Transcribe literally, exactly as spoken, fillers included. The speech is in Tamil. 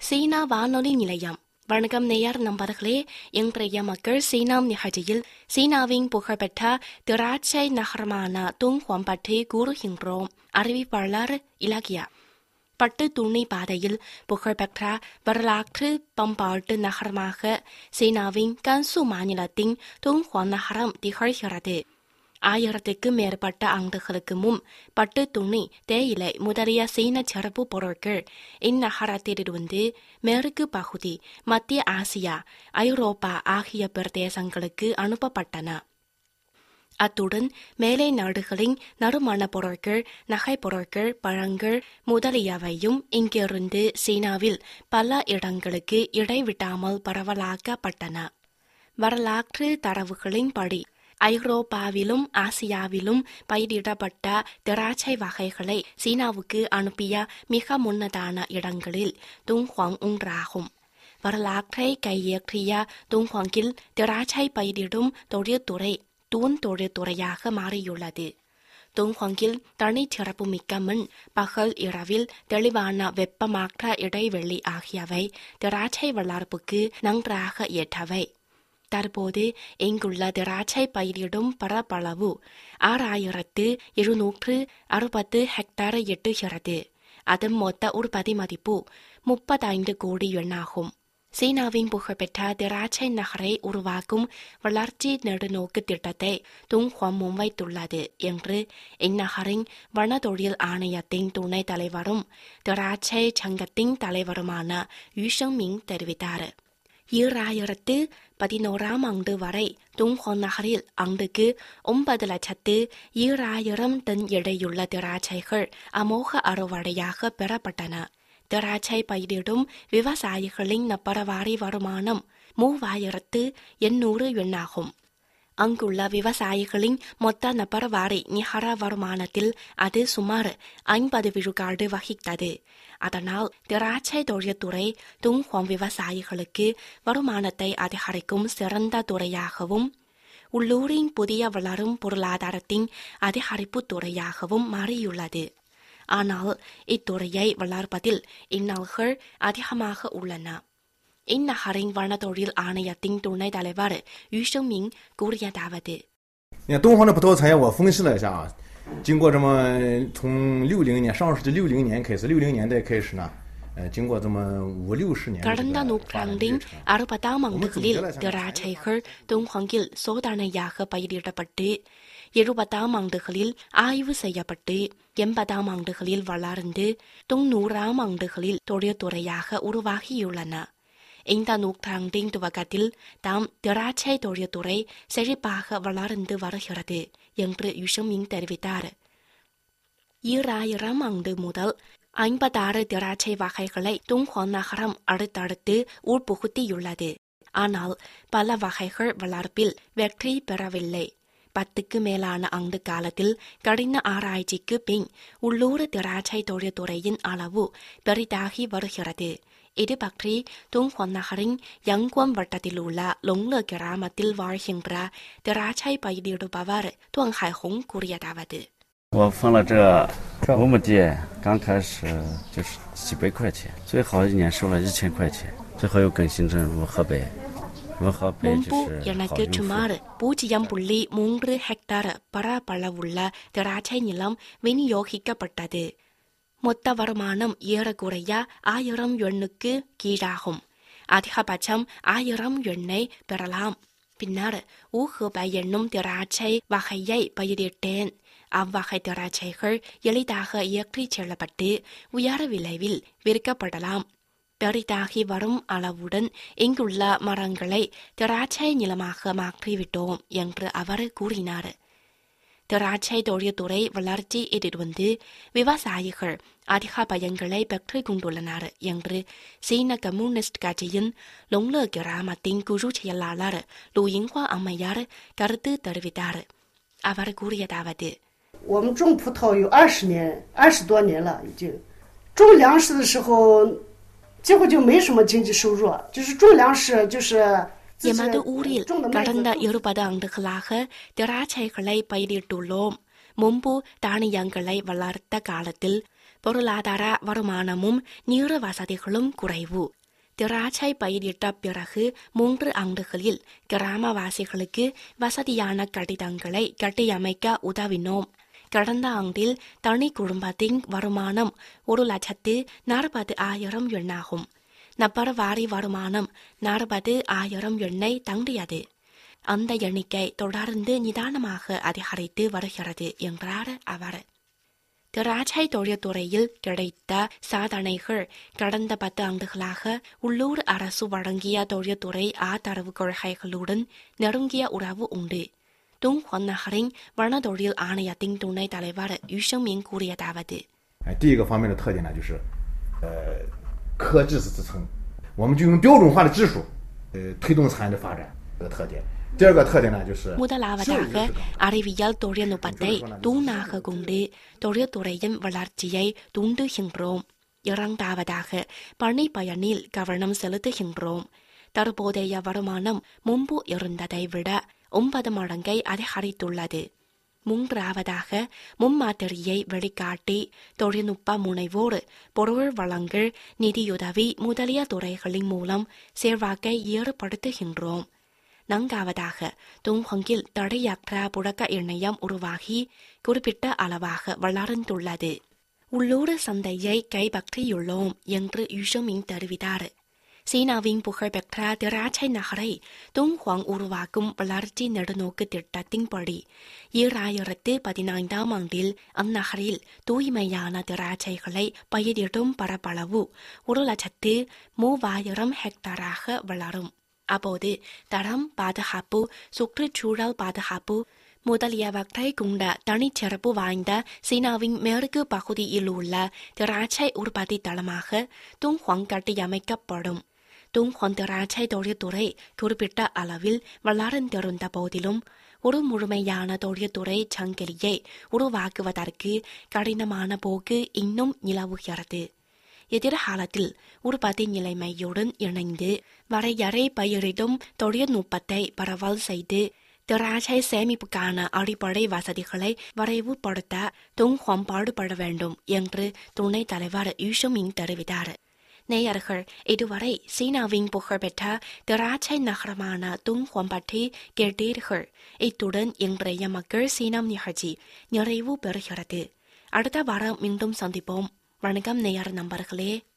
சீனா வானொலி நிலையம். வணக்கம் நேயர் நண்பர்களே. இன்றைய மக்கள் சீனாம் நிகழ்ச்சியில் சீனாவின் புகழ்பெற்ற திராட்சை நகரமான துங்ஹுவான் பற்றி கூறுகின்றோம். அறிவிப்பாளர் இலக்கியா. பட்டு துணி பாதையில் புகழ்பெற்ற வரலாற்று பண்பாட்டு நகரமாக சீனாவின் கன்சு மாநிலத்தின் துங்ஹுவான் நகரம் திகழ்கிறது. ஆயிரத்துக்கு மேற்பட்ட ஆண்டுகளுக்கு முன் பட்டு துணி, தேயிலை முதலிய சீன சிறப்பு பொருட்கள் இந்நகரத்திலிருந்து மேற்கு பகுதி, மத்திய ஆசியா, ஐரோப்பா ஆகிய பிரதேசங்களுக்கு அனுப்பப்பட்டன. அத்துடன் மேலை நாடுகளின் நறுமணப் பொருட்கள், நகைப் பொருட்கள், பழங்கள் முதலியவையும் இங்கிருந்து சீனாவில் பல இடங்களுக்கு இடைவிடாமல் பரவலாக்கப்பட்டன. வரலாற்று தரவுகளின்படி ஐரோப்பாவிலும் ஆசியாவிலும் பயிரிடப்பட்ட திராட்சை வகைகளை சீனாவுக்கு அனுப்பிய மிக முன்னதான இடங்களில் துங்ஹுவான் ஒன்றாகும். வரலாற்றை கையேற்றிய துங்ஹுவானில் திராட்சை பயிரிடும் தொழில்துறை தூண் தொழில்துறையாக மாறியுள்ளது. துங்ஹுவானில் தனிச்சிறப்புமிக்க மண், பகல் இரவில் தெளிவான வெப்பமாற்ற இடைவெளி ஆகியவை திராட்சை வளர்ப்புக்கு நன்றாக ஏற்றவை. தற்போது இங்குள்ள திராட்சை பயிரிடும் பரப்பளவு ஆறாயிரத்து இருநூற்று அறுபது ஹெக்டேர் எட்டுகிறது. அதன் மொத்த உற்பத்தி மதிப்பு முப்பத்தைந்து கோடி எண்ணாகும். சீனாவின் புகழ்பெற்ற திராட்சை நகரை உருவாக்கும் வளர்ச்சி நெடுநோக்கு திட்டத்தை துங்ஹுவான் முன்வைத்துள்ளது என்று இந்நகரின் வனத்தொழில் ஆணையத்தின் துணைத் தலைவரும் திராட்சை சங்கத்தின் தலைவருமான யூ ஷெங்மிங் தெரிவித்தார். ஈராயிரத்து பதினோராம் ஆண்டு வரை துங்ஹுவான் நகரில் ஆண்டுக்கு ஒன்பது லட்சத்து ஈராயிரம் டன் எடையுள்ள திராட்சைகள் அமோக அறுவடையாக பெறப்பட்டன. திராட்சை பயிரிடும் விவசாயிகளின் நப்பரவாரி வருமானம் மூவாயிரத்து எண்ணூறு எண்ணாகும். அங்குள்ள விவசாயிகளின் மொத்த நபரவாரி நிகர வருமானத்தில் அது சுமார் ஐம்பது விழுக்காடு வகித்தது. அதனால் திராட்சை தொழில்துறை துங்ஹுவான் விவசாயிகளுக்கு வருமானத்தை அதிகரிக்கும் சிறந்த துறையாகவும் உள்ளூரின் புதிய வளரும் பொருளாதாரத்தின் அதிகரிப்பு துறையாகவும் மாறியுள்ளது. ஆனால் இத்துறையை வளர்ப்பதில் இன்னல்கள் அதிகமாக உள்ளன. இந்நகரின் வனத்தொழில் ஆணையத்தின் துணைத் தலைவர் யூ ஷெங்மிங் கூறியதாவது: 东方的葡萄产业我分析了一下啊，经过这么从六零年上世纪六零年开始，六零年代开始呢，呃，经过这么五六十年。 கடந்த நூற்றாண்டின் அறுபதாம் ஆண்டுகளில் திராட்சைகள் துங்ஹுவானில் சோதனையாக பயிரிடப்பட்டு எழுபதாம் ஆண்டுகளில் ஆய்வு செய்யப்பட்டு எண்பதாம் ஆண்டுகளில் வளர்ந்து தொன்னூறாம் ஆண்டுகளில் தொழில்துறையாக உருவாகியுள்ளன. இந்த நூற்றாண்டின் துவக்கத்தில் தாம் திராட்சை தொழில்துறை செழிப்பாக வளர்ந்து வருகிறது என்று யூ ஷெங்மிங் தெரிவித்தார். ஈராயிரம் ஆண்டு முதல் ஐம்பத்தாறு திராட்சை வகைகளை துங்ஹுவான் நகரம் அடுத்தடுத்து உட்புகுத்தியுள்ளது. ஆனால் பல வகைகள் வளர்ப்பில் வெற்றி பெறவில்லை. பத்துக்கு மேலான ஆண்டு காலத்தில் கடின ஆராய்ச்சிக்கு பின் உள்ளூர் திராட்சை தொழில்துறையின் அளவு பெரிதாகி வருகிறது. இது பற்றி துங்ஹுவான் நகரின் யங்குவான் வட்டத்தில் உள்ள லொங்ல கிராமத்தில் வாழ்கின்ற திராட்சை பயிரிடுபவர் துவாங் ஹைஹோங் கூறியதாவது: 我分了这五亩地，刚开始就是几百块钱，最好一年收了一千块钱，最后又更新成如河北。 முன்பு எனக்கு சுமார் பூஜ்ஜியம் புள்ளி மூன்று ஹெக்டேர் பரப்பளவுள்ள திராட்சை நிலம் விநியோகிக்கப்பட்டது. மொத்த வருமானம் ஏறக்குறைய ஆயிரம் எண்ணுக்கு கீழாகும். அதிகபட்சம் ஆயிரம் எண்ணை பெறலாம். பின்னர் ஊஹபை என்னும் திராட்சை வகையை பயிரிட்டேன். அவ்வகை திராட்சைகள் எளிதாக ஏற்றிச் செல்லப்பட்டு உயர் விலையில் விற்கப்படலாம். பெரிதாகி வரும் அளவுடன் இங்குள்ள மரங்களை திராட்சை நிலமாக மாற்றிவிட்டோம் என்று அவர் கூறினார். திராட்சை தொழில்துறை வளர்ச்சியிலிருந்து விவசாயிகள் அதிக பயன்களை பெற்றுக் கொண்டுள்ளனர் என்று சீன கம்யூனிஸ்ட் கட்சியின் லொங்ல கிராமத்தின் குழு செயலாளர் லூ யிங்ஹுவா அம்மையார் கருத்து தெரிவித்தார். அவர் கூறியதாவது: 我们种葡萄有二十年二十多年了，已经种粮食的时候几乎就没什么经济收入，就是种粮食就是 எமது ஊரில் கடந்த இருபது ஆண்டுகளாக திராட்சைகளை பயிரிட்டுள்ளோம். முன்பு தானியங்களை வளர்த்த காலத்தில் பொருளாதார வருமானமும் நீர வசதிகளும் குறைவு. திராட்சை பயிரிட்ட பிறகு மூன்று ஆண்டுகளில் கிராமவாசிகளுக்கு வசதியான கட்டிடங்களை கட்டியமைக்க உதவினோம். கடந்த ஆண்டில் தனி குடும்பத்தின் வருமானம் ஒரு லட்சத்து நாற்பது ஆயிரம் எண்ணாகும். நபர் வாரி வருமானம் நாற்பது ஆயிரம் எண்ணை தாண்டியது. அந்த எண்ணிக்கை தொடர்ந்து நிதானமாக அதிகரித்து வருகிறது என்றார் அவர். திராட்சை தொழில்துறையில் கிடைத்த சாதனைகள் கடந்த பத்து ஆண்டுகளாக உள்ளூர் அரசு வழங்கிய தொழில்துறை ஆதரவு கொள்கைகளுடன் நெருங்கிய உறவு உண்டு. துங்ஹுவான் நகரின் வனத்தொழில் ஆணையத்தின் துணைத் தலைவர் யூ ஷங்மிங் கூறியதாவது: 第一个方面的特点呢，就是呃科知识支撑，我们就用标准化的技术呃推动产业的发展这个特点。第二个特点呢，就是 முதலாவதாக அறிவியல் தொழில்நுட்பத்தை தூணாக கொண்டு தொழில்துறையின் வளர்ச்சியை தூண்டுகின்றோம். இரண்டாவதாக பணி பயனில் கவனம் செலுத்துகின்றோம். தற்போதைய வருமானம் முன்பு இருந்ததை விட ஒன்பது மடங்கை அதிகரித்துள்ளது. மூன்றாவதாக முன்மாதிரியை வெளிக்காட்டி தொழில்நுட்ப முனைவோர் பொருள் வழங்கல் நிதியுதவி முதலிய துறைகளின் மூலம் செல்வாக்கை ஏற்படுத்துகின்றோம். நான்காவதாக துங்ஹுவானில் தடையற்ற புழக்க இணையம் உருவாகி குறிப்பிட்ட அளவாக வளர்ந்துள்ளது. உள்ளூர் சந்தையை கைப்பற்றியுள்ளோம் என்று யூ ஷங்மிங் தெரிவித்தார். சீனாவின் புகழ்பெற்ற திராட்சை நகரை துங்ஹுவான் உருவாக்கும் வளர்ச்சி நெடுநோக்கு திட்டத்தின்படி ஈராயிரத்து பதினைந்தாம் ஆண்டில் அந்நகரில் தூய்மையான திராட்சைகளை பயிரிடும் பரப்பளவு ஒரு லட்சத்து மூவாயிரம் ஹெக்டராக வளரும். அப்போது தரம், பாதுகாப்பு, சுற்றுச்சூழல் பாதுகாப்பு முதலியவற்றை கொண்ட தனிச்சிறப்பு வாய்ந்த சீனாவின் மேற்கு பகுதியில் உள்ள திராட்சை உற்பத்தி தளமாக துங்ஹுவான் கட்டியமைக்கப்படும். துங்ஹுவான் திராட்சை தொழில்துறை குறிப்பிட்ட அளவில் வளர்ந்திருந்த போதிலும் ஒரு முழுமையான தொழில்துறை சங்கிலியை உருவாக்குவதற்கு கடினமான போக்கு இன்னும் நிலவுகிறது. எதிர்காலத்தில் உற்பத்தி நிலைமையுடன் இணைந்து வரையறை பயிரிடும் தொழில்நுட்பத்தை பரவல் செய்து திராட்சை சேமிப்புக்கான அடிப்படை வசதிகளை வரைவுபடுத்த துங்ஹுவான் பாடுபட வேண்டும் என்று துணைத் தலைவர் யூ ஷங்மிங் தெரிவித்தார். நேயர்கள் இதுவரை சீனாவின் புகழ்பெற்ற திராட்சை நகரமான துங்ஹுவான் பற்றி கேட்டீர்கள். இத்துடன் இன்றைய மக்கள் சீனம் நிகழ்ச்சி நிறைவு பெறுகிறது. அடுத்த வாரம் மீண்டும் சந்திப்போம். வணக்கம் நேயர் நண்பர்களே.